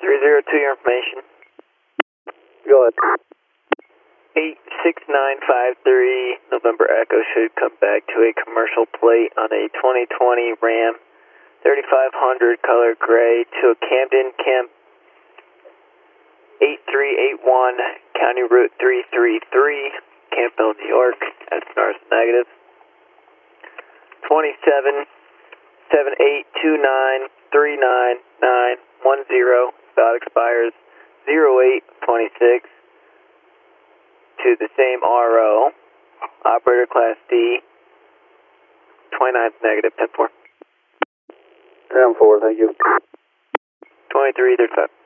302, your information. Go ahead. 86953 November Echo should come back to a commercial plate on a 2020 Ram 3500 color gray to a Camden Camp 8381 County Route 333 Campbell, New York. That's NARS negative. 277829399910. Spot expires 0826 to the same RO. Operator Class D. 29th negative, 10-4. 10-4, thank you. 2335.